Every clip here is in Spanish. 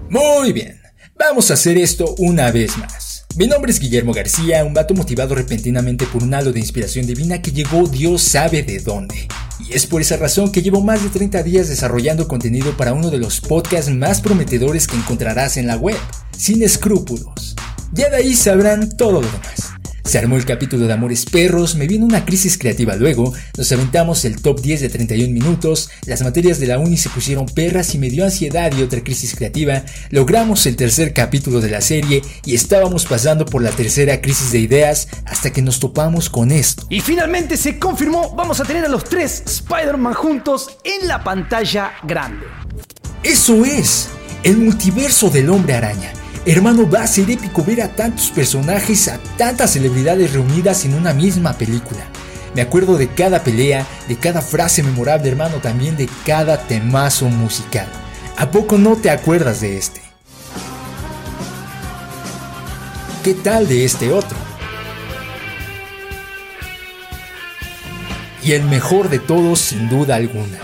Muy bien, vamos a hacer esto una vez más. Mi nombre es Guillermo García, un vato motivado repentinamente por un halo de inspiración divina que llegó Dios sabe de dónde. Y es por esa razón que llevo más de 30 días desarrollando contenido para uno de los podcasts más prometedores que encontrarás en la web, Sin Escrúpulos. Ya de ahí sabrán todo lo demás. Se armó el capítulo de Amores Perros, me vino una crisis creativa luego, nos aventamos el top 10 de 31 minutos, las materias de la uni se pusieron perras y me dio ansiedad y otra crisis creativa, logramos el tercer capítulo de la serie y estábamos pasando por la tercera crisis de ideas hasta que nos topamos con esto. Y finalmente se confirmó, vamos a tener a los 3 Spider-Man juntos en la pantalla grande. Eso es, el multiverso del Hombre Araña. Hermano, va a ser épico ver a tantos personajes, a tantas celebridades reunidas en una misma película. Me acuerdo de cada pelea, de cada frase memorable, hermano, también de cada temazo musical. ¿A poco no te acuerdas de este? ¿Qué tal de este otro? Y el mejor de todos, sin duda alguna.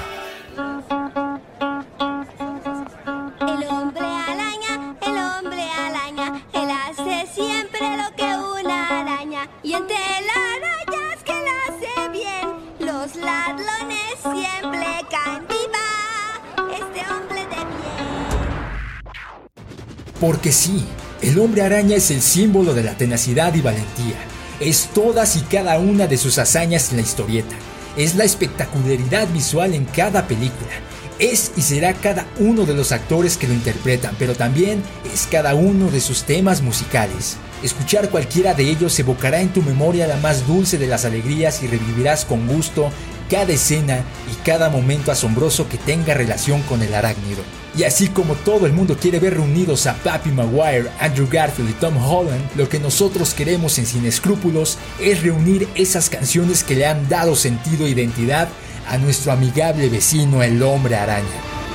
Y entre arañas que la hace bien, los ladrones siempre caen viva. Este hombre de bien. Porque sí, el Hombre Araña es el símbolo de la tenacidad y valentía. Es todas y cada una de sus hazañas en la historieta. Es la espectacularidad visual en cada película. Es y será cada uno de los actores que lo interpretan, pero también es cada uno de sus temas musicales. Escuchar cualquiera de ellos evocará en tu memoria la más dulce de las alegrías y revivirás con gusto cada escena y cada momento asombroso que tenga relación con el arácnido. Y así como todo el mundo quiere ver reunidos a Tobey Maguire, Andrew Garfield y Tom Holland, lo que nosotros queremos en Sin Escrúpulos es reunir esas canciones que le han dado sentido e identidad a nuestro amigable vecino el Hombre Araña.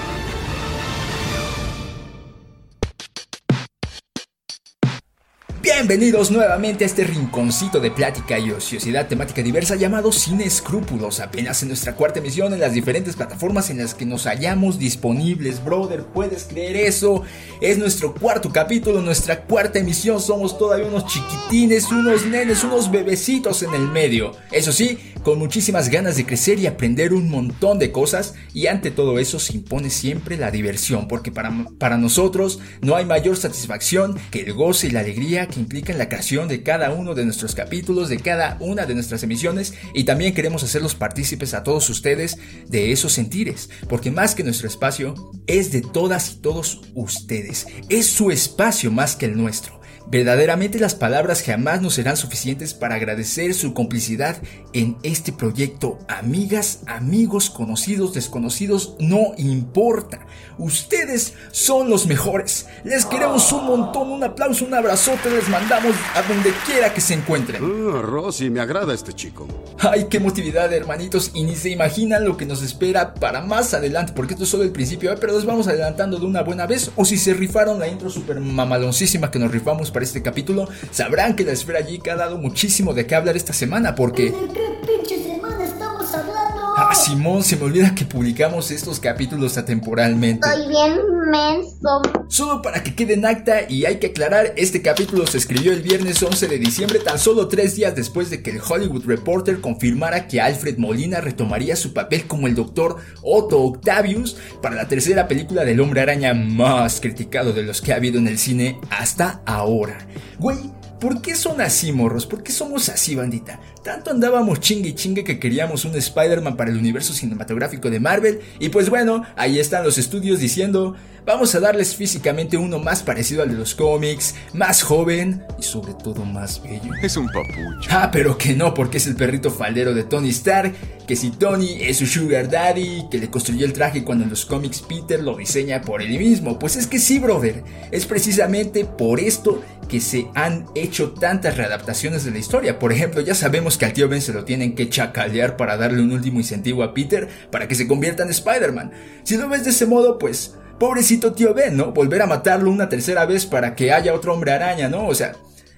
Bienvenidos nuevamente a este rinconcito de plática y ociosidad temática diversa llamado Sin Escrúpulos, apenas en nuestra cuarta emisión en las diferentes plataformas en las que nos hallamos disponibles, brother, ¿puedes creer eso? Es nuestro cuarto capítulo, nuestra cuarta emisión, somos todavía unos chiquitines, unos nenes, unos bebecitos en el medio. Eso sí, con muchísimas ganas de crecer y aprender un montón de cosas, y ante todo eso se impone siempre la diversión, porque para nosotros no hay mayor satisfacción que el goce y la alegría que implican la creación de cada uno de nuestros capítulos, de cada una de nuestras emisiones, y también queremos hacerlos partícipes a todos ustedes de esos sentires, porque más que nuestro espacio es de todas y todos ustedes, es su espacio más que el nuestro. Verdaderamente las palabras jamás nos serán suficientes para agradecer su complicidad en este proyecto. Amigas, amigos, conocidos, desconocidos, no importa. Ustedes son los mejores. Les queremos un montón, un aplauso, un abrazote, les mandamos a donde quiera que se encuentren. Rosy, me agrada este chico. Ay, qué motividad, hermanitos, y ni se imaginan lo que nos espera para más adelante, porque esto es solo el principio, pero los vamos adelantando de una buena vez. O si se rifaron la intro super mamaloncísima que nos rifamos para este capítulo, sabrán que la Esfera Geek ha dado muchísimo de qué hablar esta semana, porque... ¿De qué pinche semana estamos hablando? Simón, se me olvida que publicamos estos capítulos atemporalmente. Estoy bien menso. Solo para que quede en acta, y hay que aclarar, este capítulo se escribió el viernes 11 de diciembre, tan solo 3 días después de que el Hollywood Reporter confirmara que Alfred Molina retomaría su papel como el Dr. Otto Octavius para la tercera película del Hombre Araña más criticado de los que ha habido en el cine hasta ahora. Güey, ¿por qué son así, morros? ¿Por qué somos así, bandita? Tanto andábamos chingue y chingue que queríamos un Spider-Man para el universo cinematográfico de Marvel, y pues bueno, ahí están los estudios diciendo: vamos a darles físicamente uno más parecido al de los cómics, más joven y sobre todo más bello. Es un papucho. Pero que no, porque es el perrito faldero de Tony Stark, que si Tony es su sugar daddy, que le construyó el traje cuando en los cómics Peter lo diseña por él mismo. Pues es que sí, brother, es precisamente por esto que se han hecho tantas readaptaciones de la historia. Por ejemplo, ya sabemos que al tío Ben se lo tienen que chacalear para darle un último incentivo a Peter para que se convierta en Spider-Man. Si lo ves de ese modo, pues pobrecito tío Ben, ¿no? Volver a matarlo una tercera vez para que haya otro Hombre Araña, ¿no? O sea,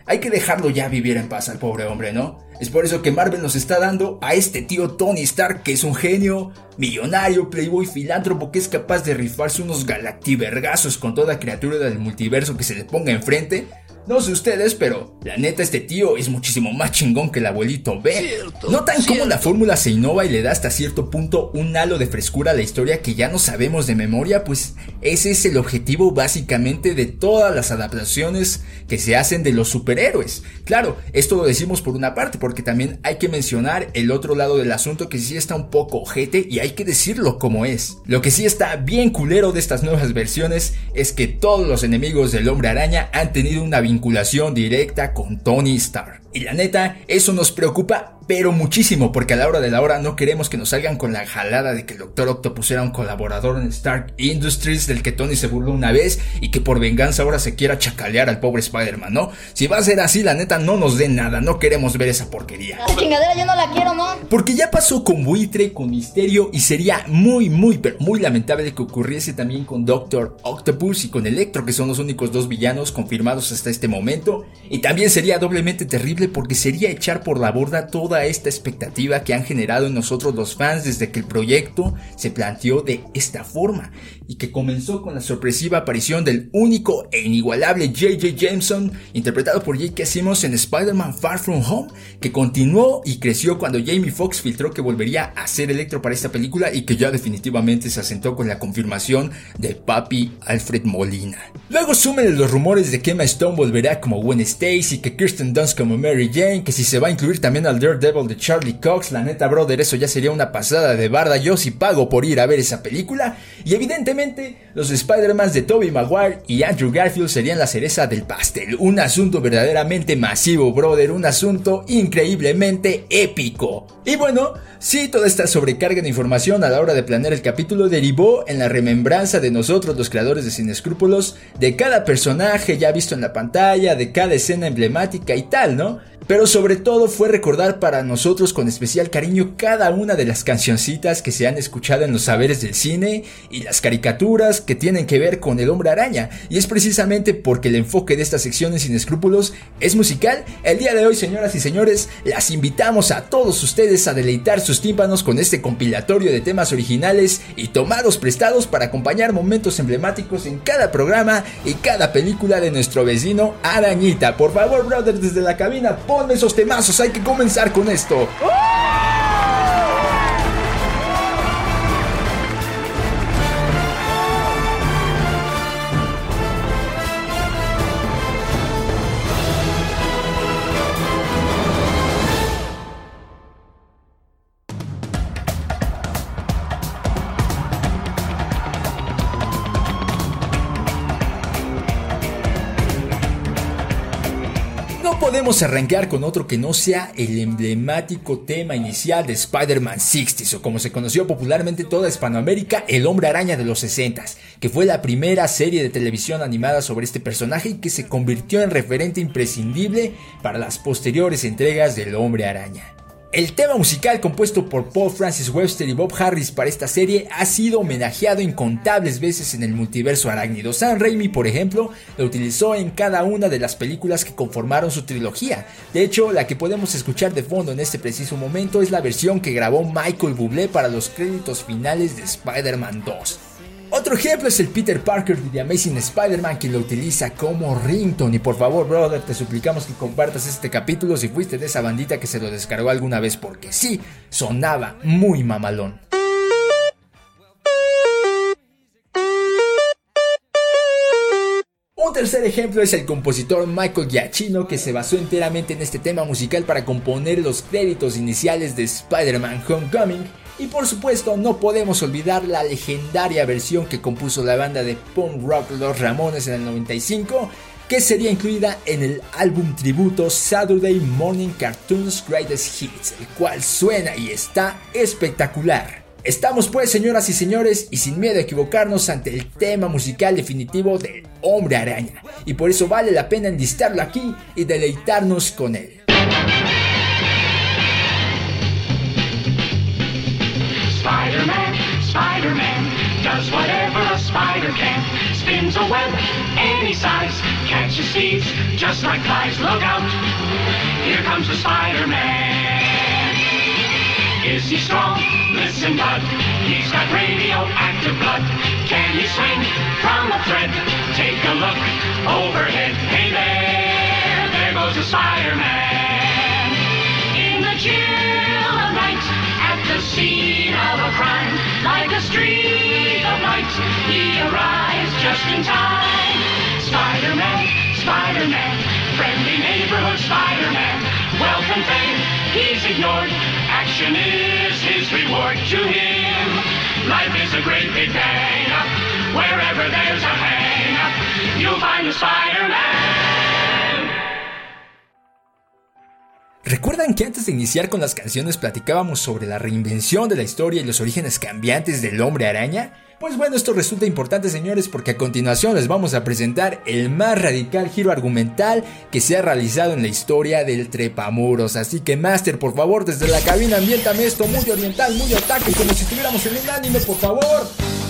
hay que dejarlo ya vivir en paz al pobre hombre, ¿no? Es por eso que Marvel nos está dando a este tío Tony Stark, que es un genio, millonario, playboy, filántropo, que es capaz de rifarse unos galactivergazos con toda criatura del multiverso que se le ponga enfrente. No sé ustedes, pero la neta este tío es muchísimo más chingón que el abuelito Ben. ¿Notan cómo la fórmula se innova y le da hasta cierto punto un halo de frescura a la historia que ya no sabemos de memoria? Pues ese es el objetivo básicamente de todas las adaptaciones que se hacen de los superhéroes. Claro, esto lo decimos por una parte, porque también hay que mencionar el otro lado del asunto, que sí está un poco ojete y hay que decirlo como es. Lo que sí está bien culero de estas nuevas versiones es que todos los enemigos del Hombre Araña han tenido una vinculación directa con Tony Stark. Y la neta, eso nos preocupa, pero muchísimo, porque a la hora de la hora no queremos que nos salgan con la jalada de que el Dr. Octopus era un colaborador en Stark Industries del que Tony se burló una vez y que por venganza ahora se quiera chacalear al pobre Spider-Man, ¿no? Si va a ser así, la neta, no nos den nada, no queremos ver esa porquería. Esa chingadera yo no la quiero, ¿no? Porque ya pasó con Buitre, con Misterio, y sería muy lamentable que ocurriese también con Dr. Octopus y con Electro, que son los únicos dos villanos confirmados hasta este momento. Y también sería doblemente terrible porque sería echar por la borda toda esta expectativa que han generado en nosotros los fans desde que el proyecto se planteó de esta forma y que comenzó con la sorpresiva aparición del único e inigualable J.J. Jameson, interpretado por J.K. Simmons en Spider-Man Far From Home, que continuó y creció cuando Jamie Foxx filtró que volvería a ser Electro para esta película y que ya definitivamente se asentó con la confirmación de papi Alfred Molina. Luego súmenle los rumores de que Emma Stone volverá como Gwen Stacy, que Kirsten Dunst como Mary Jane, que si se va a incluir también al Daredevil de Charlie Cox. La neta, brother, eso ya sería una pasada de barda. Yo sí pago por ir a ver esa película. Y evidentemente los Spider-Man de Tobey Maguire y Andrew Garfield serían la cereza del pastel. Un asunto verdaderamente masivo, brother, un asunto increíblemente épico. Y bueno, sí, toda esta sobrecarga de información a la hora de planear el capítulo derivó en la remembranza de nosotros, los creadores de Sin Escrúpulos, de cada personaje ya visto en la pantalla, de cada escena emblemática y tal, ¿no? Pero sobre todo fue recordar para nosotros con especial cariño cada una de las cancioncitas que se han escuchado en los saberes del cine y las caricaturas que tienen que ver con el Hombre Araña. Y es precisamente porque el enfoque de esta sección en Sin Escrúpulos es musical. El día de hoy, señoras y señores, las invitamos a todos ustedes a deleitar sus tímpanos con este compilatorio de temas originales y tomados prestados para acompañar momentos emblemáticos en cada programa y cada película de nuestro vecino Arañita. Por favor, brother, desde la cabina, ponme esos temazos, hay que comenzar con esto. Podemos arrancar con otro que no sea el emblemático tema inicial de Spider-Man 60s, o como se conoció popularmente toda Hispanoamérica, el Hombre Araña de los 60s, que fue la primera serie de televisión animada sobre este personaje y que se convirtió en referente imprescindible para las posteriores entregas del Hombre Araña. El tema musical compuesto por Paul Francis Webster y Bob Harris para esta serie ha sido homenajeado incontables veces en el multiverso arácnido. Sam Raimi, por ejemplo, lo utilizó en cada una de las películas que conformaron su trilogía. De hecho, la que podemos escuchar de fondo en este preciso momento es la versión que grabó Michael Bublé para los créditos finales de Spider-Man 2. Otro ejemplo es el Peter Parker de The Amazing Spider-Man, quien lo utiliza como ringtone. Y por favor, brother, te suplicamos que compartas este capítulo si fuiste de esa bandita que se lo descargó alguna vez, porque sí, sonaba muy mamalón. Un tercer ejemplo es el compositor Michael Giacchino, que se basó enteramente en este tema musical para componer los créditos iniciales de Spider-Man Homecoming. Y por supuesto no podemos olvidar la legendaria versión que compuso la banda de punk rock Los Ramones en el 95, que sería incluida en el álbum tributo Saturday Morning Cartoons Greatest Hits, el cual suena y está espectacular. Estamos pues, señoras y señores, y sin miedo a equivocarnos ante el tema musical definitivo del Hombre Araña, y por eso vale la pena enlistarlo aquí y deleitarnos con él. Spider-Man, Spider-Man, does whatever a spider can. spins a web any size, catches thieves just like flies. Look out, here comes the Spider-Man. Is he strong? Listen, bud, he's got radioactive blood. Can he swing from a thread? Take a look overhead. Hey there goes the Spider-Man. In the chill of night, at the scene of a crime, like a streak of light, he arrives just in time. Spider-Man, Spider-Man, friendly neighborhood Spider-Man. Wealth and fame, he's ignored. Action is his reward to him. Life is a great big bang-up. Wherever there's a hang-up, you'll find the Spider-Man. ¿Recuerdan que antes de iniciar con las canciones platicábamos sobre la reinvención de la historia y los orígenes cambiantes del Hombre Araña? Pues bueno, esto resulta importante, señores, porque a continuación les vamos a presentar el más radical giro argumental que se ha realizado en la historia del trepamuros. Así que, Master, por favor, desde la cabina ambiéntame esto muy oriental, muy otaku, como si estuviéramos en un anime, por favor.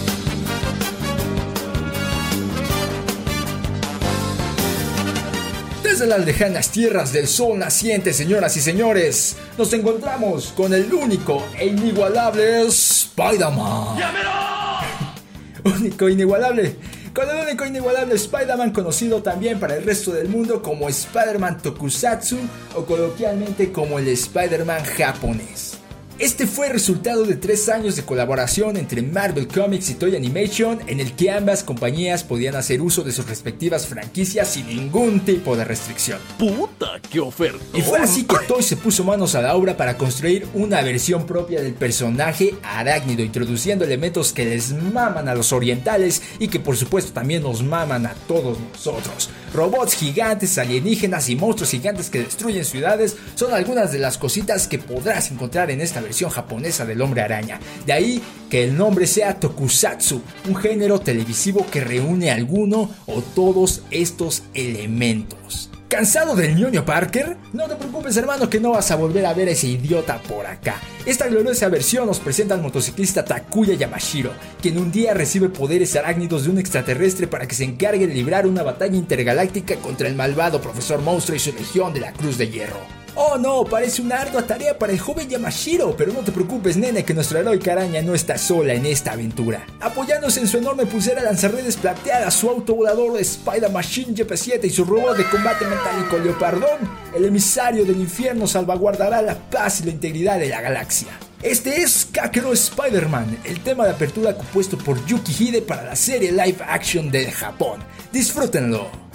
Desde las lejanas tierras del sol naciente, señoras y señores, nos encontramos con el único e inigualable Spider-Man. Único, inigualable. Con el único inigualable Spider-Man, conocido también para el resto del mundo como Spider-Man Tokusatsu o coloquialmente como el Spider-Man japonés. Este fue el resultado de 3 años de colaboración entre Marvel Comics y Toei Animation, en el que ambas compañías podían hacer uso de sus respectivas franquicias sin ningún tipo de restricción. ¡Puta, qué oferta! Y fue así que Toei se puso manos a la obra para construir una versión propia del personaje arácnido, introduciendo elementos que les maman a los orientales y que por supuesto también nos maman a todos nosotros. Robots gigantes, alienígenas y monstruos gigantes que destruyen ciudades son algunas de las cositas que podrás encontrar en esta versión japonesa del Hombre Araña. De ahí que el nombre sea Tokusatsu, un género televisivo que reúne alguno o todos estos elementos. ¿Cansado del ñoño Parker? No te preocupes, hermano, que no vas a volver a ver a ese idiota por acá. Esta gloriosa versión nos presenta al motociclista Takuya Yamashiro, quien un día recibe poderes arácnidos de un extraterrestre para que se encargue de librar una batalla intergaláctica contra el malvado Profesor Monstruo y su legión de la Cruz de Hierro. Oh no, parece una ardua tarea para el joven Yamashiro, pero no te preocupes, nene, que nuestra heroica araña no está sola en esta aventura. Apoyándose en su enorme pulsera lanzarredes plateada, su auto volador Spider-Machine GP7 y su robot de combate metálico Leopardón, el emisario del infierno salvaguardará la paz y la integridad de la galaxia. Este es Kakero Spider-Man, el tema de apertura compuesto por Yuki Hide para la serie live action de Japón. Disfrútenlo.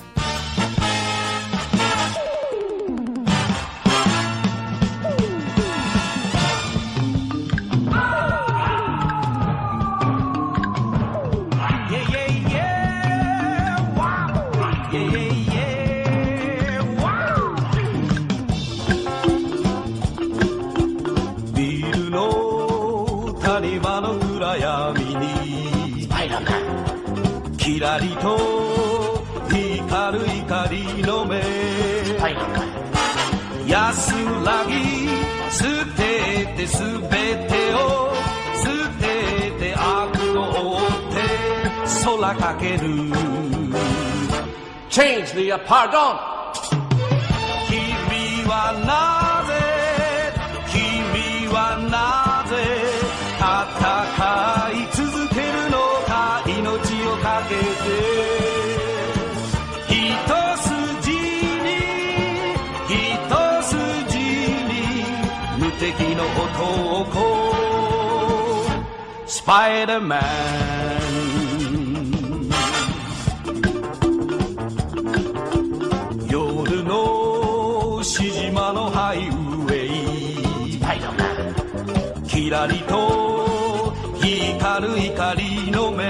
キラリと光る光の目安らぎ捨ててすべてを捨てて悪を追って空かける Change the pardon 君はなぜ君はなぜ戦い続けるのか命をかけて一筋に無敵の男スパイダーマン夜のしじまのハイウェイキラリと光る光の目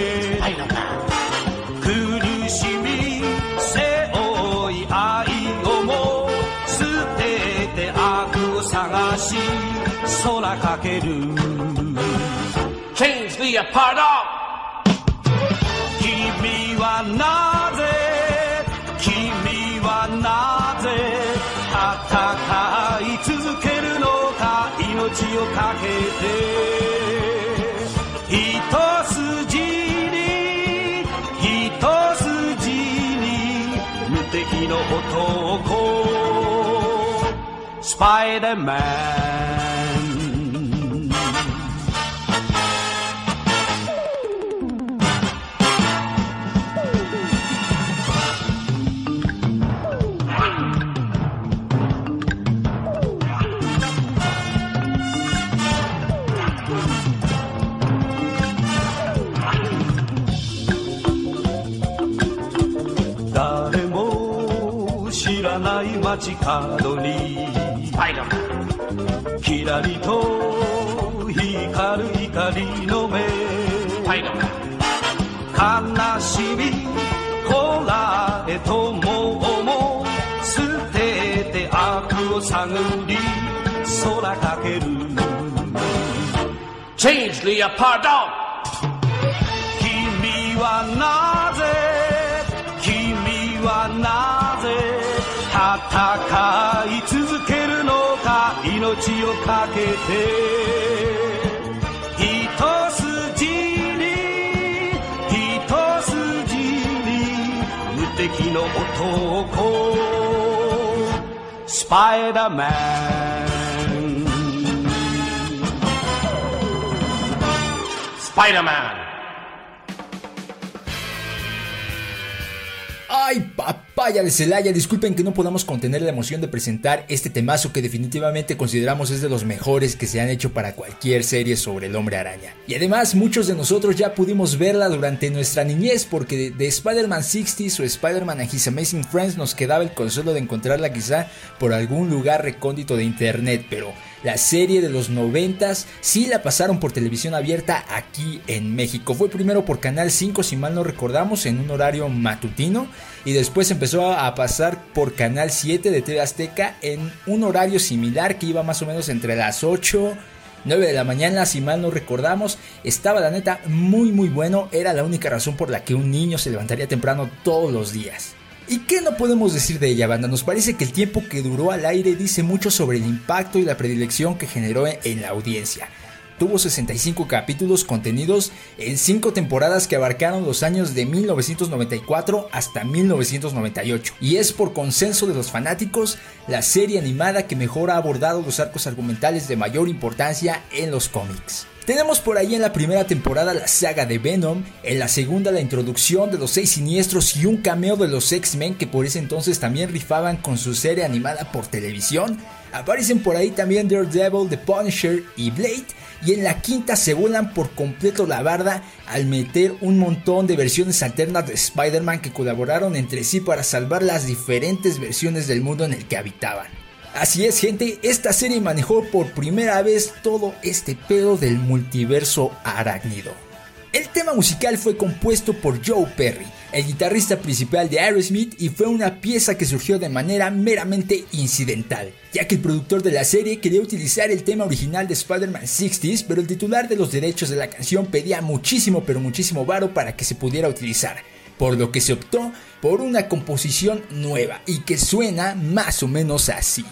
苦しみ背負い愛をも捨てて悪を探し空かける Change the pardon 君はなぜ君はなぜ戦い続けるのか命をかけて一筋に一敵の男スパイダーマン誰も知らない街角にキラリと光る光の目悲しみこらえとも捨てて悪を探り空かける Change Leopardo! 君はなぜなぜ戦い続けるのか命をかけて一筋に無敵の男スパイダーマン Spider-Man! ¡Ay, papaya de Celaya! Disculpen que no podamos contener la emoción de presentar este temazo que definitivamente consideramos es de los mejores que se han hecho para cualquier serie sobre el Hombre Araña. Y además muchos de nosotros ya pudimos verla durante nuestra niñez porque de Spider-Man 60s o Spider-Man and His Amazing Friends nos quedaba el consuelo de encontrarla quizá por algún lugar recóndito de internet, pero la serie de los 90s sí la pasaron por televisión abierta aquí en México. Fue primero por Canal 5 si mal no recordamos en un horario matutino y después empezó a pasar por Canal 7 de TV Azteca en un horario similar que iba más o menos entre las 8, 9 de la mañana si mal no recordamos. Estaba la neta muy bueno, era la única razón por la que un niño se levantaría temprano todos los días. ¿Y qué no podemos decir de ella, banda? Nos parece que el tiempo que duró al aire dice mucho sobre el impacto y la predilección que generó en la audiencia. Tuvo 65 capítulos contenidos en 5 temporadas que abarcaron los años de 1994 hasta 1998. Y es por consenso de los fanáticos la serie animada que mejor ha abordado los arcos argumentales de mayor importancia en los cómics. Tenemos por ahí en la primera temporada la saga de Venom, en la segunda la introducción de los 6 siniestros y un cameo de los X-Men que por ese entonces también rifaban con su serie animada por televisión. Aparecen por ahí también Daredevil, The Punisher y Blade, y en la quinta se vuelan por completo la barda al meter un montón de versiones alternas de Spider-Man que colaboraron entre sí para salvar las diferentes versiones del mundo en el que habitaban. Así es, gente, esta serie manejó por primera vez todo este pedo del multiverso arácnido. El tema musical fue compuesto por Joe Perry, el guitarrista principal de Aerosmith, y fue una pieza que surgió de manera meramente incidental, ya que el productor de la serie quería utilizar el tema original de Spider-Man 60s, pero el titular de los derechos de la canción pedía muchísimo varo para que se pudiera utilizar, por lo que se optó por una composición nueva y que suena más o menos así.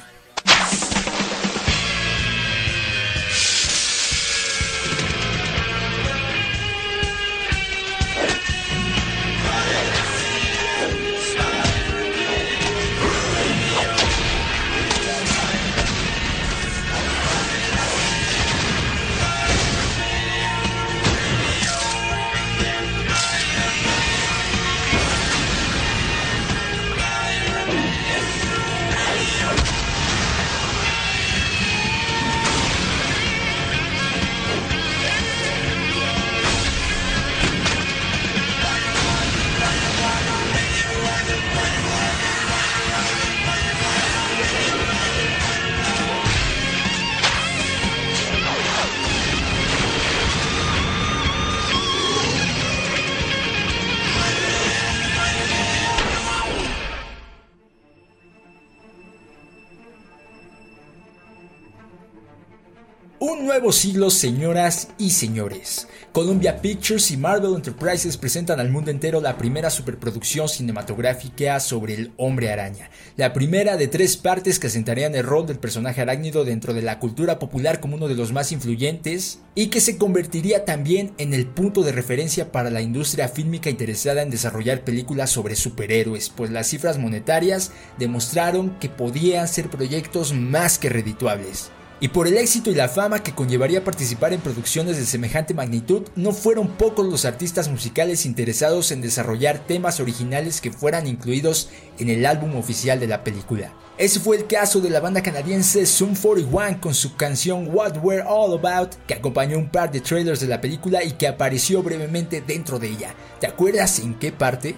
nuevo siglo, señoras y señores. Columbia Pictures y Marvel Enterprises presentan al mundo entero la primera superproducción cinematográfica sobre el Hombre Araña. La primera de 3 partes que asentarían el rol del personaje arácnido dentro de la cultura popular como uno de los más influyentes y que se convertiría también en el punto de referencia para la industria fílmica interesada en desarrollar películas sobre superhéroes, pues las cifras monetarias demostraron que podían ser proyectos más que redituables. Y por el éxito y la fama que conllevaría participar en producciones de semejante magnitud, no fueron pocos los artistas musicales interesados en desarrollar temas originales que fueran incluidos en el álbum oficial de la película. Ese fue el caso de la banda canadiense Sum 41 con su canción What We're All About, que acompañó un par de trailers de la película y que apareció brevemente dentro de ella. ¿Te acuerdas en qué parte?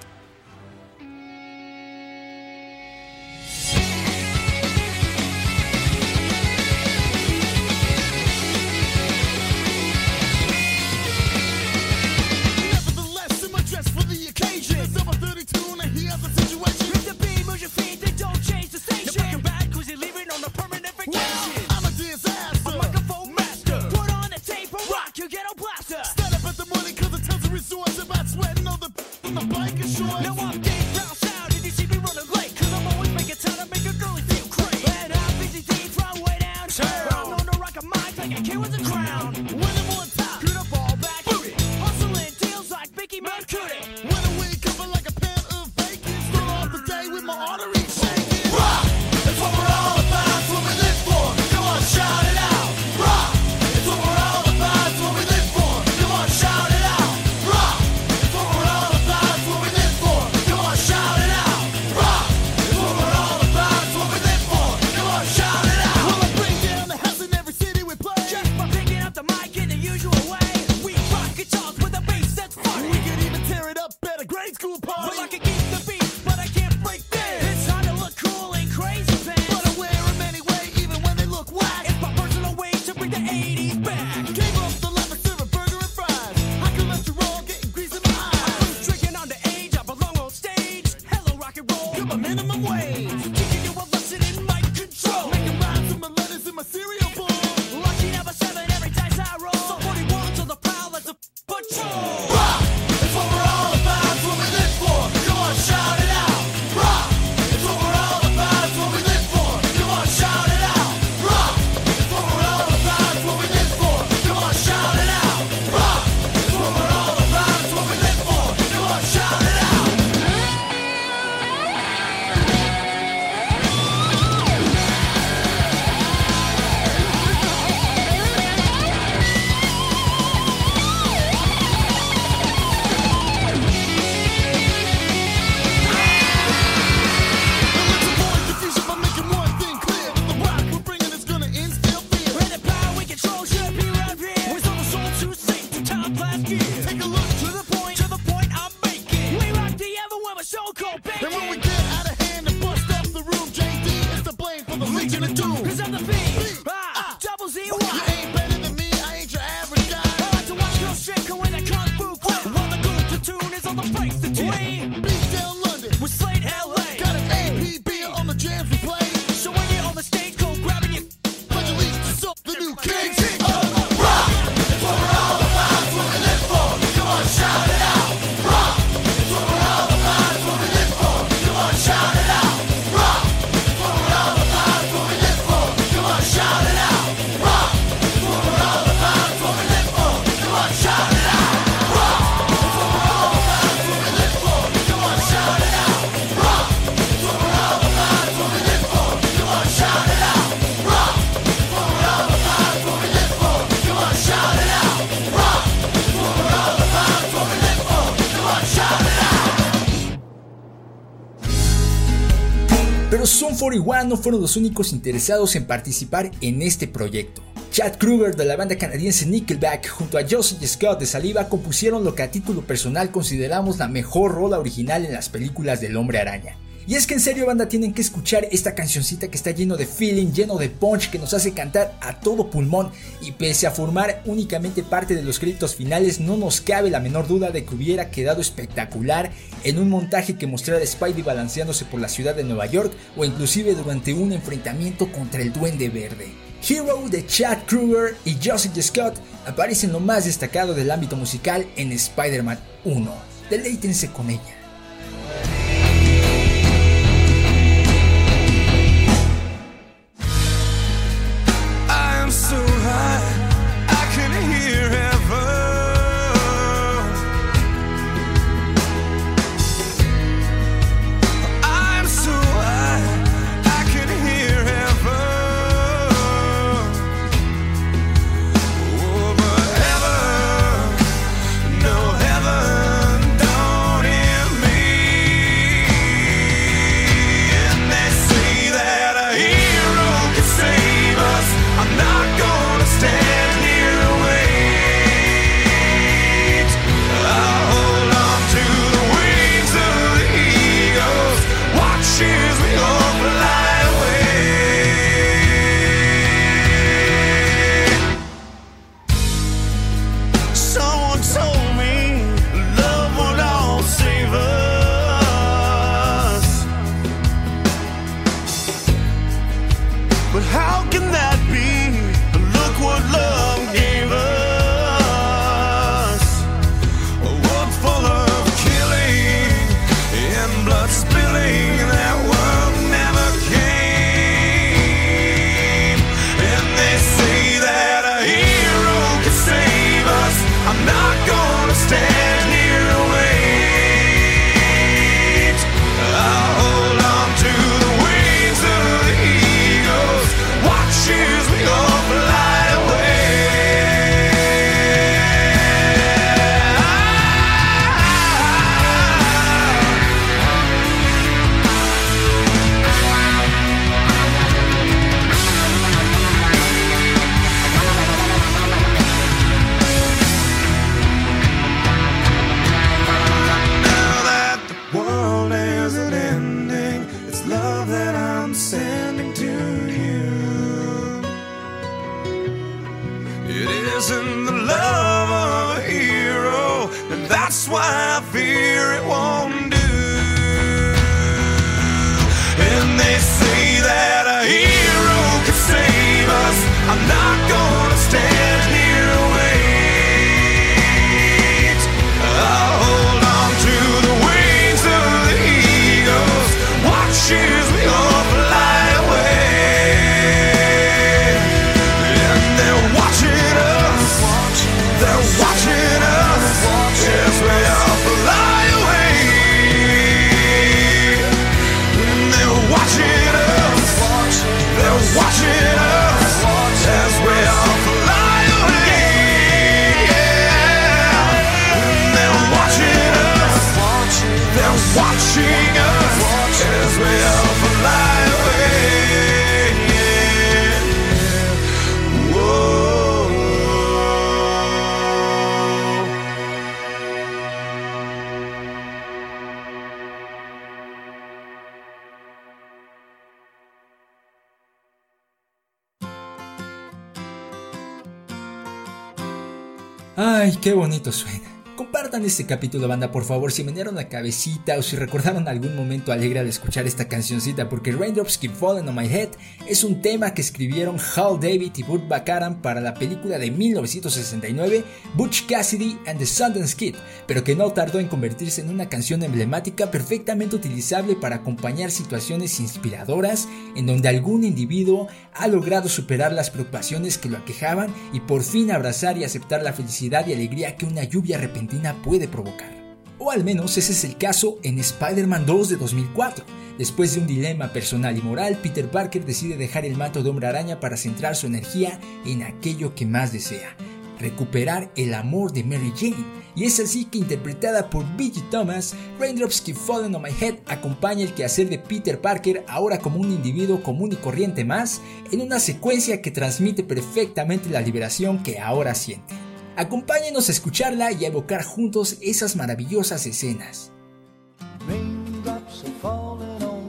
Pero Sum 41 no fueron los únicos interesados en participar en este proyecto. Chad Kroeger de la banda canadiense Nickelback junto a Josie Scott de Saliva compusieron lo que a título personal consideramos la mejor rola original en las películas del Hombre Araña. Y es que en serio, banda, tienen que escuchar esta cancioncita que está lleno de feeling, lleno de punch, que nos hace cantar a todo pulmón. Y pese a formar únicamente parte de los créditos finales, no nos cabe la menor duda de que hubiera quedado espectacular en un montaje que mostrara a Spidey balanceándose por la ciudad de Nueva York, o inclusive durante un enfrentamiento contra el Duende Verde. Hero de Chad Kroeger y Joseph Scott aparecen lo más destacado del ámbito musical en Spider-Man 1. Deleítense con ella. So high, I can hear heaven. I'm so high, I can hear heaven. Oh, but heaven, no heaven, don't hear me. And they say that a hero can save us. I'm not gonna stand here and wait. I'll hold on to the wings of the eagles. Watch as we all fly away. Someone told me love will all save us, but how can that be? Look what love gave us. A world full of killing and blood spilling. That world never came. And they say that a hero can save us. I'm not gonna stand here and wait. I'll hold on to the wings of the eagles. Watch as we all fly away. Now that the world isn't ending, it's love that I'm sending to you. It isn't the love of a hero, and that's why I fear it won't do. And they say that a hero can save us. I'm not gonna stand here and wait. I'll hold on to the wings of the eagles. Watch as we all fly away. And they're watching us. They're watching us as we all fly away. And they're watching us. They're watching us as we all fly away. Yeah. And they're watching us. They're watching us as we all fly away. Yeah. Whoa. Ay, qué bonito suena. Compartan este capítulo, banda, por favor, si menearon la cabecita o si recordaron algún momento alegre al escuchar esta cancioncita, porque Raindrops Keep Falling on My Head es un tema que escribieron Hal David y Burt Bacharach para la película de 1969 Butch Cassidy and the Sundance Kid, pero que no tardó en convertirse en una canción emblemática perfectamente utilizable para acompañar situaciones inspiradoras en donde algún individuo ha logrado superar las preocupaciones que lo aquejaban y por fin abrazar y aceptar la felicidad y alegría que una lluvia repentina puede provocar. O al menos ese es el caso en Spider-Man 2 de 2004. Después de un dilema personal y moral, Peter Parker decide dejar el manto de Hombre Araña para centrar su energía en aquello que más desea: recuperar el amor de Mary Jane. Y es así que, interpretada por B.G. Thomas, Raindrops Keep Falling on My Head acompaña el quehacer de Peter Parker, ahora como un individuo común y corriente más, en una secuencia que transmite perfectamente la liberación que ahora siente. Acompáñenos a escucharla y a evocar juntos esas maravillosas escenas. Raindrops are falling on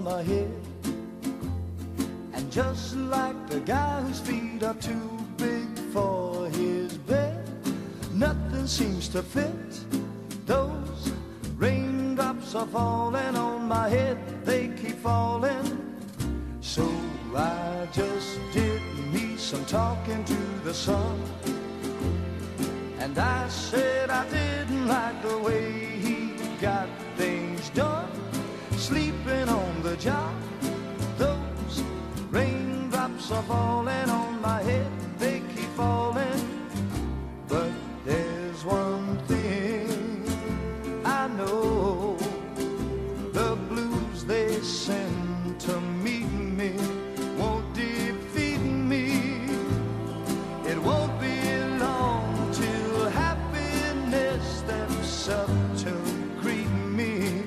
just like the guy whose feet are too big for his bed. Nothing seems to fit. Those raindrops are falling on my head, they keep falling. So I just did me some talking to the sun, and I said I didn't like the way he got things done, sleeping on the job. Those raindrops are falling on my head, they keep falling. But there's one thing I know, the blues they send to meet me won't defeat me. It won't be long till happiness steps up to greet me.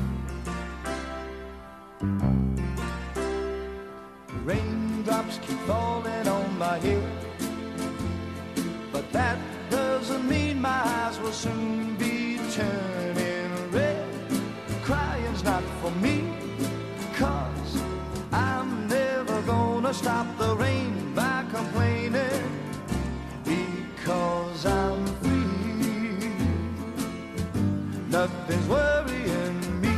Raindrops keep falling on my head, but that doesn't mean my eyes will soon be turning red. Crying's not for me, 'cause I'm never gonna stop the rain by complaining, because I'm free. Nothing's worrying me.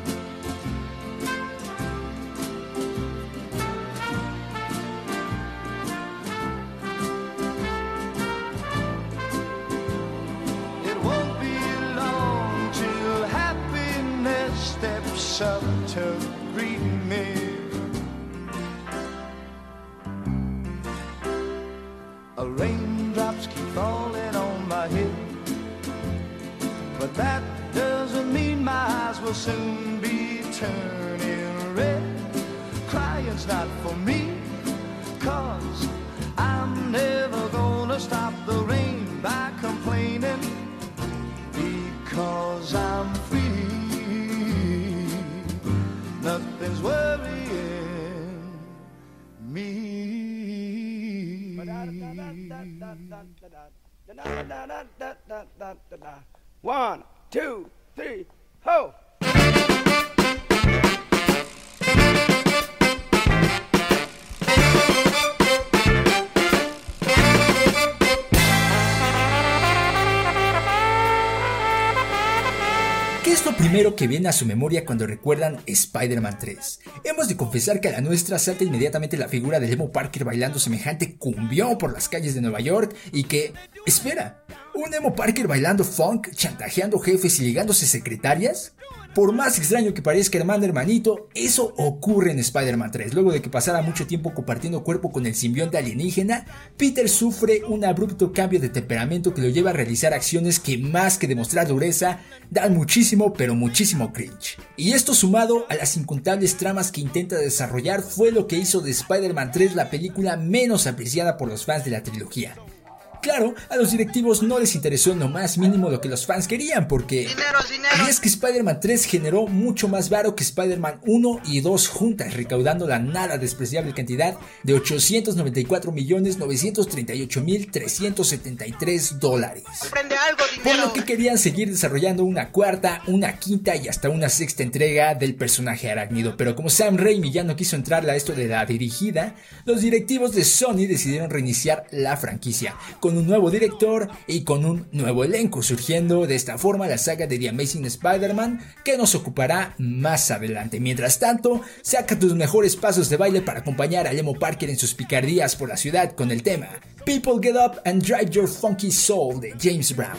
It won't be long till happiness steps up to greet me. Raindrops keep falling on my head, but that doesn't mean my eyes will soon be turning red. Crying's not for me, 'cause I'm never gonna stop the rain by complaining, because I'm free. Nothing's worrying me. 1, 2, 3, ho! ¿Qué es lo primero que viene a su memoria cuando recuerdan Spider-Man 3? Hemos de confesar que a la nuestra salta inmediatamente la figura de Emo Parker bailando semejante cumbión por las calles de Nueva York y que... ¡Espera! ¿Un Emo Parker bailando funk, chantajeando jefes y ligándose secretarias? Por más extraño que parezca, hermanito, eso ocurre en Spider-Man 3. Luego de que pasara mucho tiempo compartiendo cuerpo con el simbionte alienígena, Peter sufre un abrupto cambio de temperamento que lo lleva a realizar acciones que, más que demostrar dureza, dan muchísimo pero muchísimo cringe. Y esto, sumado a las incontables tramas que intenta desarrollar, fue lo que hizo de Spider-Man 3 la película menos apreciada por los fans de la trilogía. Claro, a los directivos no les interesó en lo más mínimo lo que los fans querían, porque... ¡Dinero! Y es que Spider-Man 3 generó mucho más varo que Spider-Man 1 y 2 juntas, recaudando la nada despreciable cantidad de $894.938.373. Por lo que querían seguir desarrollando una cuarta, una quinta y hasta una sexta entrega del personaje arácnido. Pero como Sam Raimi ya no quiso entrarle a esto de la dirigida, los directivos de Sony decidieron reiniciar la franquicia, con un nuevo director y con un nuevo elenco, surgiendo de esta forma la saga de The Amazing Spider-Man, que nos ocupará más adelante. Mientras tanto, saca tus mejores pasos de baile para acompañar a Emo Parker en sus picardías por la ciudad con el tema People Get Up and Drive Your Funky Soul de James Brown.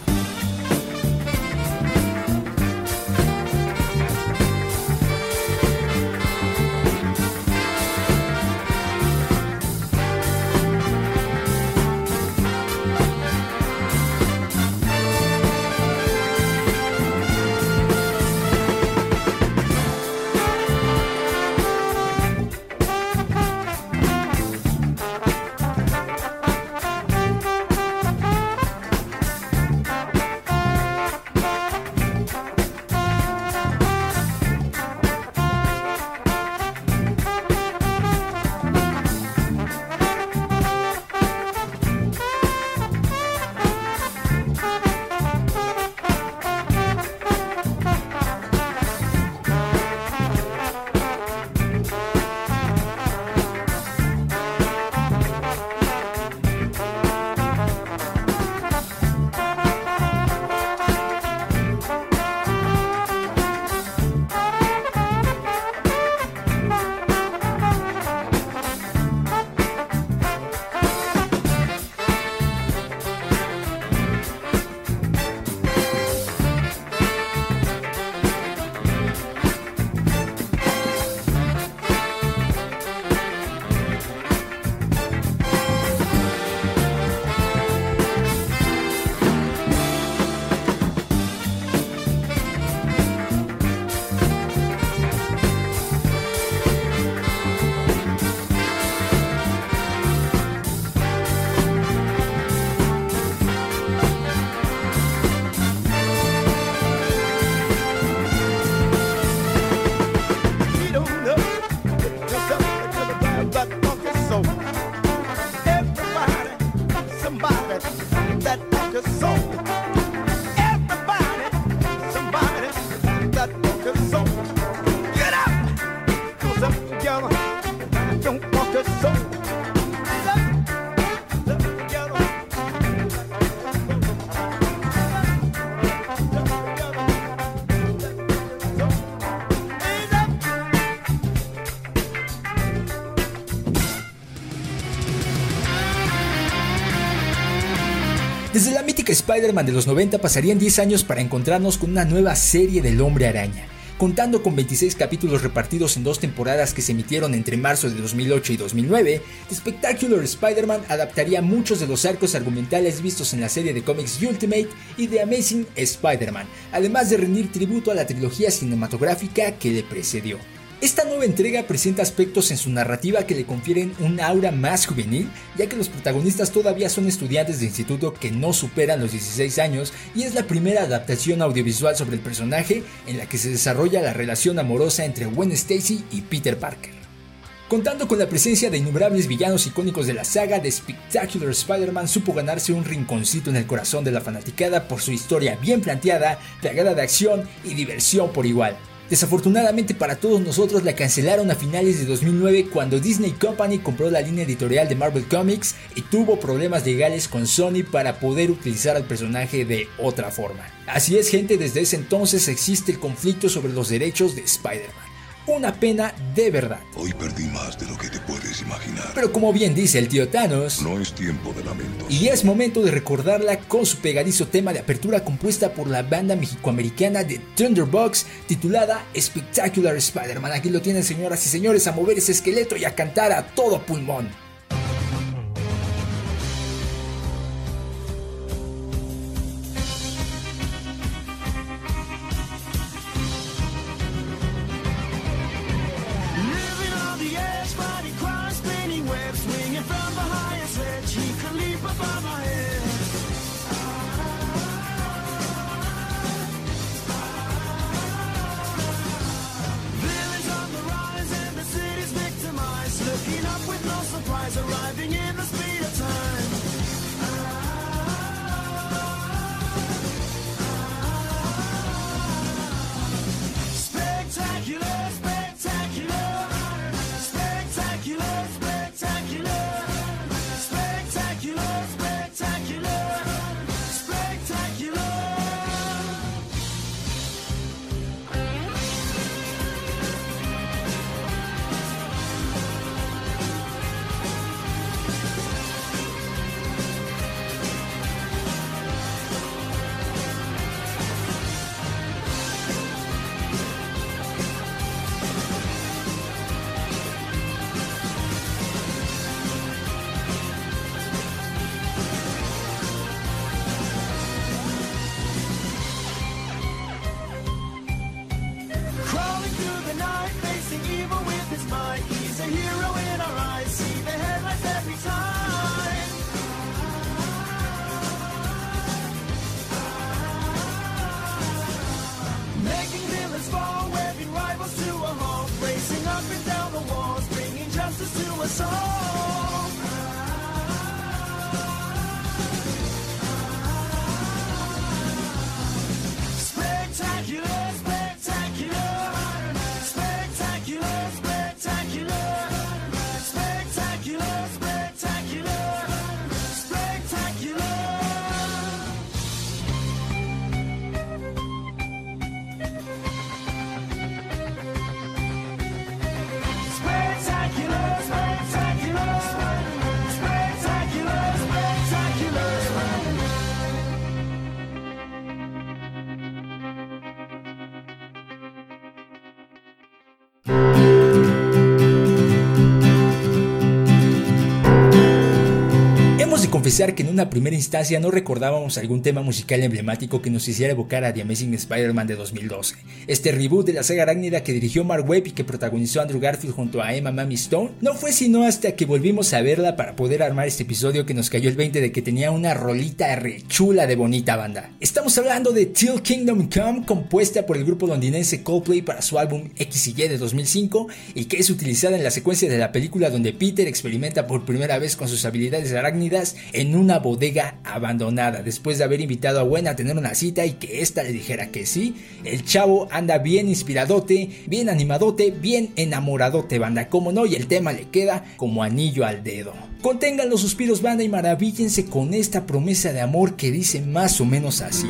Desde la mítica Spider-Man de los 90 pasarían 10 años para encontrarnos con una nueva serie del Hombre Araña. Contando con 26 capítulos repartidos en 2 temporadas que se emitieron entre marzo de 2008 y 2009, The Spectacular Spider-Man adaptaría muchos de los arcos argumentales vistos en la serie de cómics Ultimate y The Amazing Spider-Man, además de rendir tributo a la trilogía cinematográfica que le precedió. Esta nueva entrega presenta aspectos en su narrativa que le confieren un aura más juvenil, ya que los protagonistas todavía son estudiantes de instituto que no superan los 16 años y es la primera adaptación audiovisual sobre el personaje en la que se desarrolla la relación amorosa entre Gwen Stacy y Peter Parker. Contando con la presencia de innumerables villanos icónicos de la saga, The Spectacular Spider-Man supo ganarse un rinconcito en el corazón de la fanaticada por su historia bien planteada, plagada de acción y diversión por igual. Desafortunadamente para todos nosotros la cancelaron a finales de 2009 cuando Disney Company compró la línea editorial de Marvel Comics y tuvo problemas legales con Sony para poder utilizar al personaje de otra forma. Así es, gente, desde ese entonces existe el conflicto sobre los derechos de Spider-Man. Una pena de verdad. Hoy perdí más de lo que te puedes imaginar. Pero como bien dice el tío Thanos, no es tiempo de lamentos. Y es momento de recordarla con su pegadizo tema de apertura compuesta por la banda mexicoamericana de Thunderbox titulada Spectacular Spider-Man. Aquí lo tienen, señoras y señores, a mover ese esqueleto y a cantar a todo pulmón. Arriving in the speed of time. Spectacular, spectacular, spectacular, spectacular, spectacular, spectacular, spectacular. Confesar que en una primera instancia no recordábamos algún tema musical emblemático que nos hiciera evocar a The Amazing Spider-Man de 2012. Este reboot de la saga arácnida que dirigió Mark Webb y que protagonizó Andrew Garfield junto a Emma Mamie Stone no fue sino hasta que volvimos a verla para poder armar este episodio que nos cayó el 20 de que tenía una rolita rechula de bonita banda. Estamos hablando de Till Kingdom Come, compuesta por el grupo londinense Coldplay para su álbum X y Y de 2005 y que es utilizada en la secuencia de la película donde Peter experimenta por primera vez con sus habilidades arácnidas en una bodega abandonada. Después de haber invitado a Gwen a tener una cita y que ésta le dijera que sí, el chavo anda bien inspiradote, bien animadote, bien enamoradote, banda, como no, y el tema le queda como anillo al dedo. Contengan los suspiros, banda, y maravíllense con esta promesa de amor que dice más o menos así.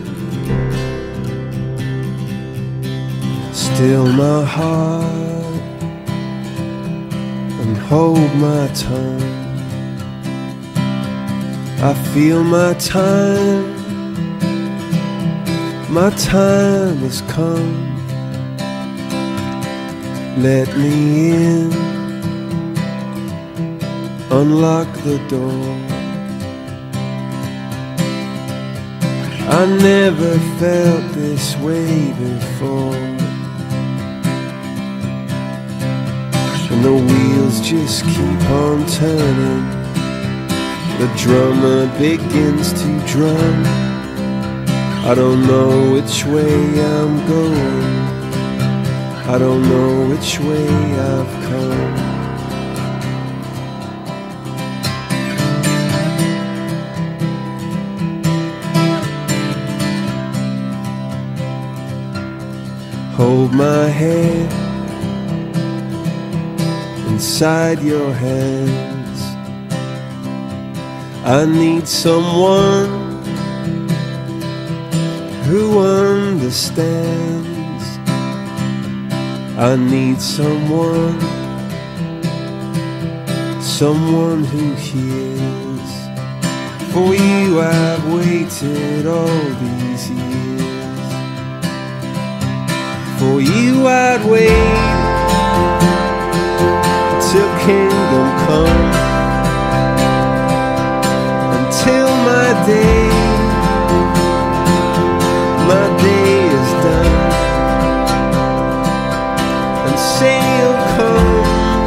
Still my heart and hold my tongue. I feel my time has come. Let me in, unlock the door. I never felt this way before, and the wheels just keep on turning. The drummer begins to drum. I don't know which way I'm going, I don't know which way I've come. Hold my hand inside your hands. I need someone who understands. I need someone who hears. For you I've waited all these years. For you I'd wait till kingdom come, until my day is done, and say you'll come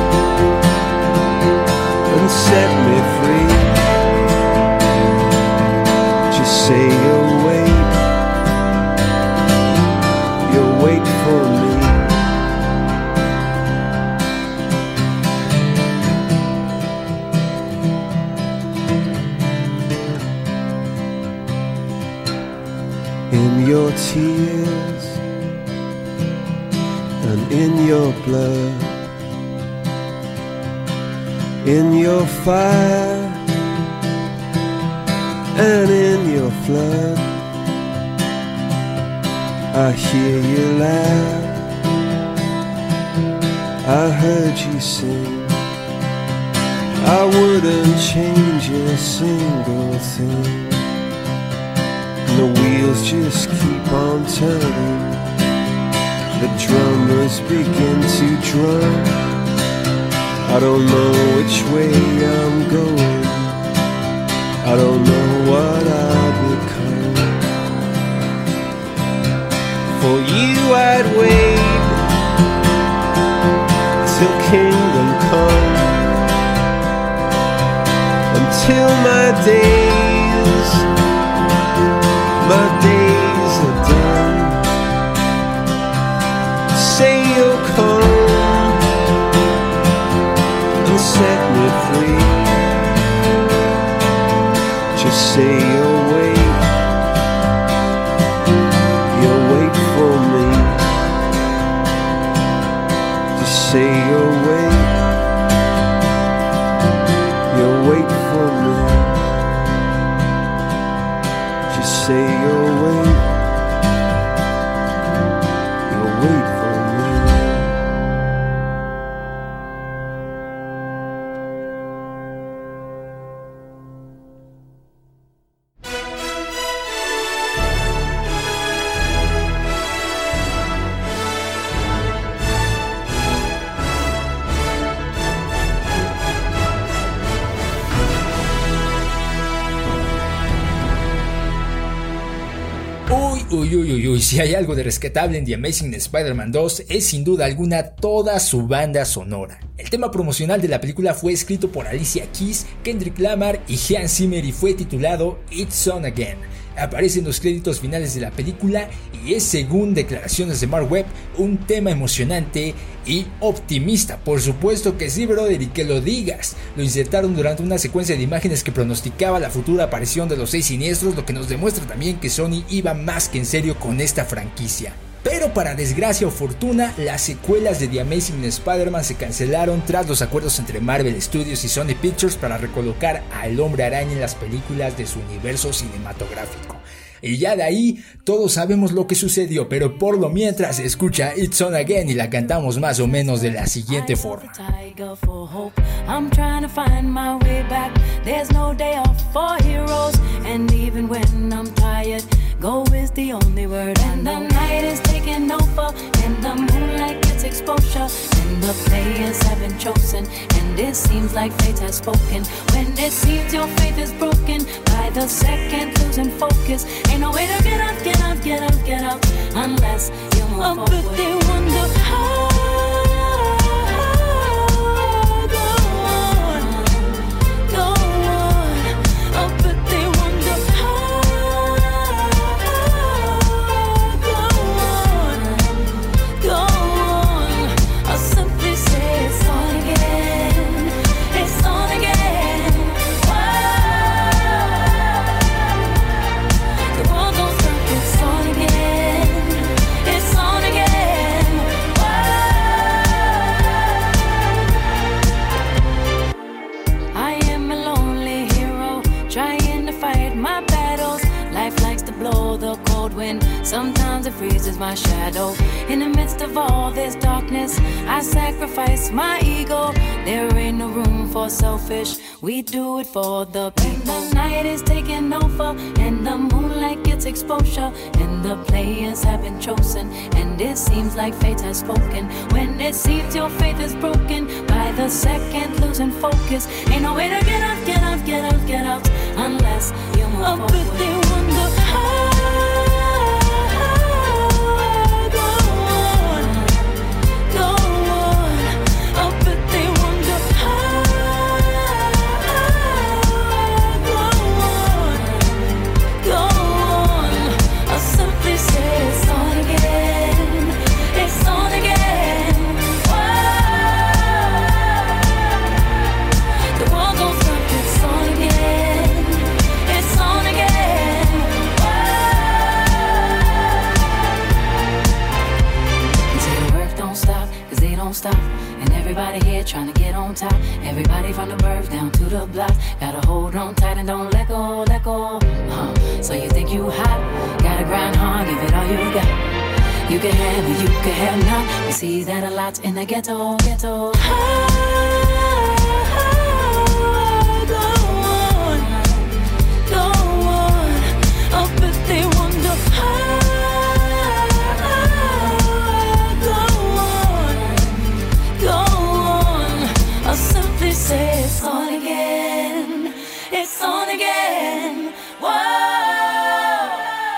and set me free. Just say you'll wait for me. In your tears and in your blood, in your fire and in your flood, I hear you laugh, I heard you sing. I wouldn't change a single thing. The wheels just keep on turning. The drummers begin to drum. I don't know which way I'm going, I don't know what I'll become. For you I'd wait till kingdom come, until my days are done. Say you'll come and set me free. Just say you'll wait for me. Just say you'll wait for me. Just say you'll wait for me. Uy, si hay algo de rescatable en The Amazing Spider-Man 2 es sin duda alguna toda su banda sonora. El tema promocional de la película fue escrito por Alicia Keys, Kendrick Lamar y Hans Zimmer y fue titulado It's On Again. Aparece en los créditos finales de la película y es, según declaraciones de Mark Webb, un tema emocionante y optimista. Por supuesto que sí, brother, y que lo digas. Lo insertaron durante una secuencia de imágenes que pronosticaba la futura aparición de los 6 siniestros, lo que nos demuestra también que Sony iba más que en serio con esta franquicia. Pero para desgracia o fortuna, las secuelas de The Amazing Spider-Man se cancelaron tras los acuerdos entre Marvel Studios y Sony Pictures para recolocar al Hombre Araña en las películas de su universo cinematográfico. Y ya de ahí todos sabemos lo que sucedió, pero por lo mientras escucha It's On Again y la cantamos más o menos de la siguiente forma. I'm trying to find my way back. There's no day off for heroes. And even when I'm tired, go is the only word. And the night is taking over, and the moonlight gets exposure, and the players have been chosen, and it seems like fate has spoken. When it seems your faith is broken, by the second losing focus, ain't no way to get up, get up, get up, get up, unless you move forward. But they wonder how. Sometimes it freezes my shadow. In the midst of all this darkness, I sacrifice my ego. There ain't no room for selfish. We do it for the people. The night is taking over, and the moonlight gets exposure, and the players have been chosen, and it seems like fate has spoken. When it seems your faith is broken, by the second losing focus, ain't no way to get up, get up, get up, get up, unless you move forward. But they wonder how. Stop. And everybody here trying to get on top. Everybody from the birth down to the block. Gotta hold on tight and don't let go, let go. So you think you hot? Gotta grind hard, give it all you got. You can have it, you can have none. We see that a lot in the ghetto, ghetto. Go on. Oh, but they wonder how. Say it's on again, it's on again. Whoa,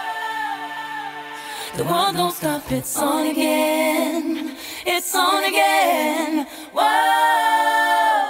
the world don't stop. It's on again, it's on again. Whoa.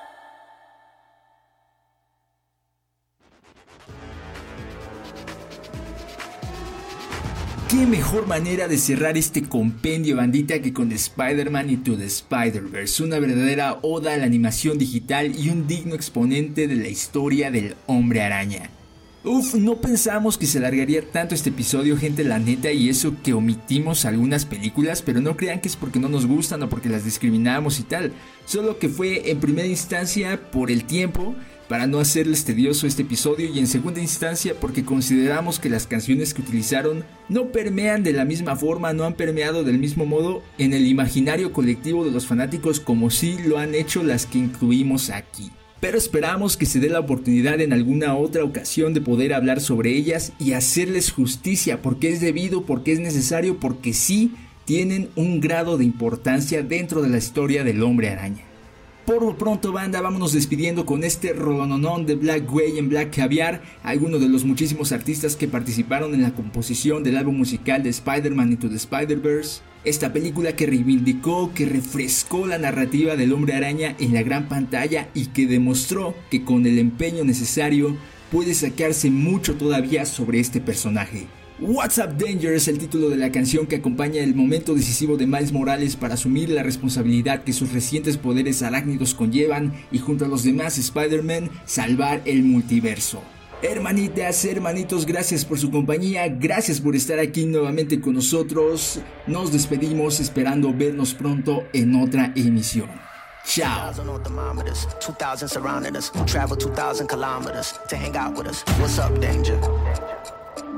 ¿Qué mejor manera de cerrar este compendio, bandita, que con Spider-Man Into the Spider-Verse? Una verdadera oda a la animación digital y un digno exponente de la historia del Hombre Araña. No pensamos que se alargaría tanto este episodio, gente, la neta, y eso que omitimos algunas películas, pero no crean que es porque no nos gustan o porque las discriminamos y tal, solo que fue en primera instancia por el tiempo, para no hacerles tedioso este episodio, y en segunda instancia porque consideramos que las canciones que utilizaron no permean de la misma forma, no han permeado del mismo modo en el imaginario colectivo de los fanáticos como sí lo han hecho las que incluimos aquí. Pero esperamos que se dé la oportunidad en alguna otra ocasión de poder hablar sobre ellas y hacerles justicia, porque es debido, porque es necesario, porque sí tienen un grado de importancia dentro de la historia del Hombre Araña. Por lo pronto, banda, vámonos despidiendo con este rolononón de Black Way en Black Caviar, algunos de los muchísimos artistas que participaron en la composición del álbum musical de Spider-Man Into the Spider-Verse. Esta película que reivindicó, que refrescó la narrativa del Hombre Araña en la gran pantalla y que demostró que con el empeño necesario puede sacarse mucho todavía sobre este personaje. What's Up Danger es el título de la canción que acompaña el momento decisivo de Miles Morales para asumir la responsabilidad que sus recientes poderes arácnidos conllevan y junto a los demás Spider-Man salvar el multiverso. Hermanitas, hermanitos, gracias por su compañía, gracias por estar aquí nuevamente con nosotros. Nos despedimos esperando vernos pronto en otra emisión. Ciao. 2,000 surrounding us, travel 2,000 kilometers to hang out with us. What's up, danger?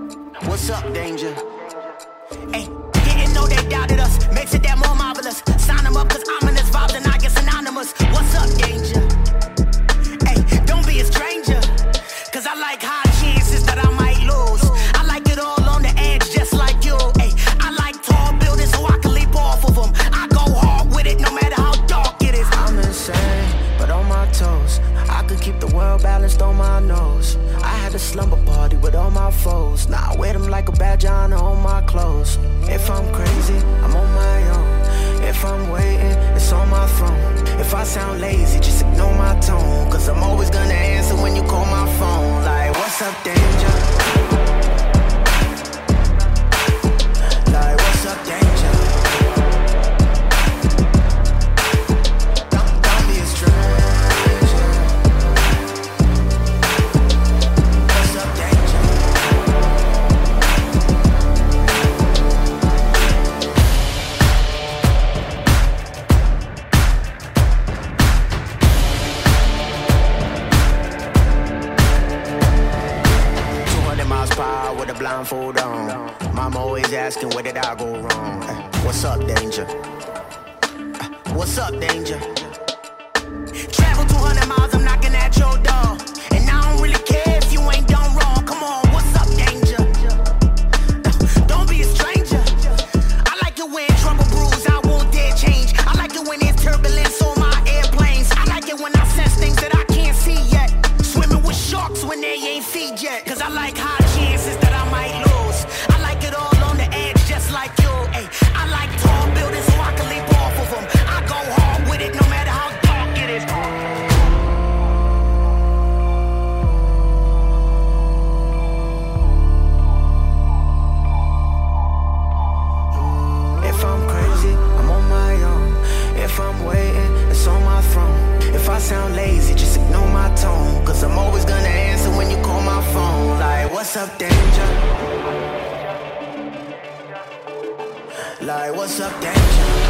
What's up, danger? Hey, didn't know they doubted us. Makes it that more marvelous. Sign them up, cause ominous vibes and I get synonymous. What's up, danger? Hey, don't be a stranger. Cause I like high chances that I might lose. I like it all on the edge, just like you. Hey, I like tall buildings so I can leap off of them. I go hard with it no matter how dark it is. I'm insane, but on my toes. I could keep the world balanced on my nose. I had a slumber party with all my foes. Now I wear them like a badge of honor on my clothes. If I'm crazy, I'm on my own. If I'm waiting, it's on my throne. If I sound lazy, just ignore my tone. Cause I'm always gonna answer when you call my phone. Like, what's up, danger? Like, what's up, danger? Don't be a stranger. What's up, danger? 200 miles per hour with a blindfold on. Mama always asking where did I go wrong. What's up, danger? What's up, danger? Travel 200 miles, I'm knocking at your door. And I don't really care if you ain't done wrong. Come on, what's up, danger? Don't be a stranger. I like it when trouble brews, I won't dare change. I like it when there's turbulence on my airplanes. I like it when I sense things that I can't see yet. Swimming with sharks when they ain't feed yet. Cause I like high chances that I might lose. I like it all on the edge, just like you. Ay, I like tall buildings so I can leap off of them. I go hard with it no matter how dark it is. If I'm crazy, I'm on my own. If I'm waiting, it's on my throne. If I sound lazy, just ignore my tone. Cause I'm always gonna answer when you call my phone. Like, what's up, danger? Like, what's up, danger?